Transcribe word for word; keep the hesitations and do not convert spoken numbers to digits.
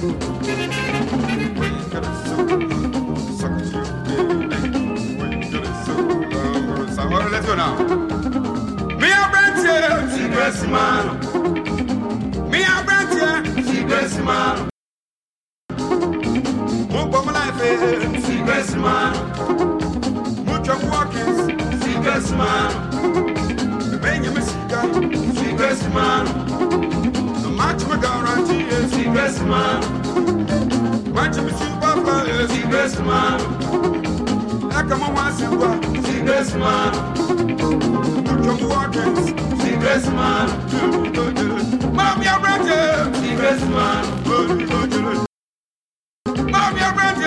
Let's go now. Me a brand here, secret man. Me a brand here, secret man. More for my life, secret man. Mucho walking, secret man. Benjamin Sika, secret man. So much my guarantee, secret man. Watch me super fly, secret man. I come on once in a while, secret man. Mucho walking, secret man. Mommy, I'm ready, secret man. Mommy, I'm ready.